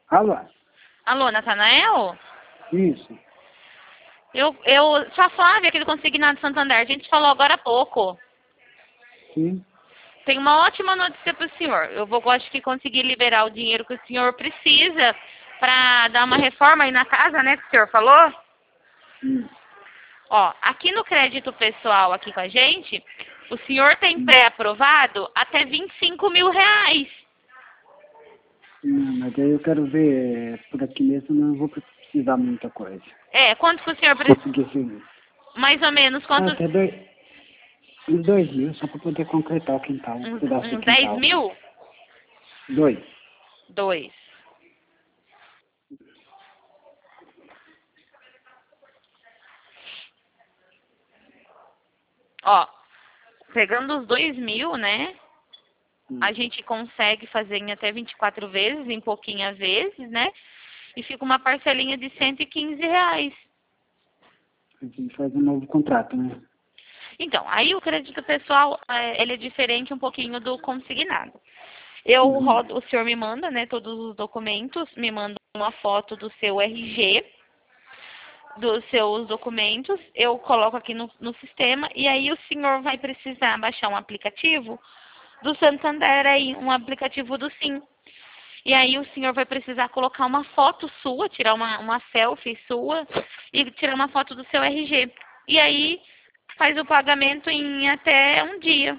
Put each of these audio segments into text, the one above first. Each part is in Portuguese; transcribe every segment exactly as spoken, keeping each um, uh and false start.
Alô? Alô, Natanael? Isso. Eu, eu sou a Flávia aqui do Consignado Santander. A gente falou agora há pouco. Sim. Tem uma ótima notícia para o senhor. Eu vou, acho que conseguir liberar o dinheiro que o senhor precisa para dar uma reforma aí na casa, né, que o senhor falou? Hum. Ó, aqui no crédito pessoal aqui com a gente, o senhor tem Hum. pré-aprovado até vinte e cinco mil reais. Não, mas aí eu quero ver por aqui mesmo, não vou precisar muita coisa. É, quanto que o senhor precisa? Consegui sim. Mais ou menos, Ah, quantos? até dois, uns dois mil, só para poder concretar o quintal, um Uns, pedaço do uns dez quintal. mil? Dois. Dois. Ó, pegando os dois mil, né? Hum. A gente consegue fazer em até vinte e quatro vezes, em pouquinhas vezes, né? E fica uma parcelinha de cento e quinze reais. A gente faz um novo contrato, né? Então, aí o crédito pessoal, é, ele é diferente um pouquinho do consignado. Eu Uhum. rodo, o senhor me manda, né, todos os documentos, me manda uma foto do seu R G, dos seus documentos, eu coloco aqui no, no sistema e aí o senhor vai precisar baixar um aplicativo do Santander aí, um aplicativo do Sim. E aí o senhor vai precisar colocar uma foto sua, tirar uma, uma selfie sua e tirar uma foto do seu R G. E aí faz o pagamento em até um dia.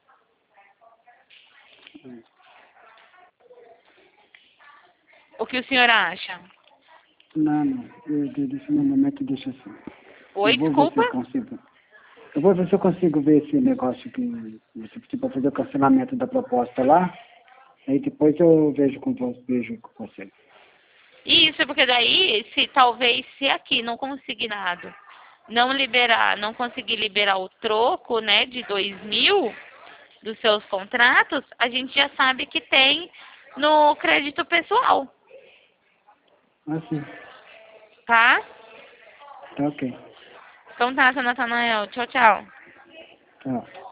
O que o senhor acha? Não, não. Eu, de- desse no momento deixa assim. Oi, Eu vou ver se desculpa? eu consigo. Eu vou ver se eu consigo ver esse negócio que você pediu para fazer o cancelamento da proposta lá. Aí depois eu vejo com você, vejo com você. Isso, porque daí, se talvez se aqui não consignado não liberar, não conseguir liberar o troco, né, de dois mil dos seus contratos, a gente já sabe que tem no crédito pessoal, Ah, sim. tá? Tá ok. Então tá, seu Natanael. Tchau, tchau. Tchau.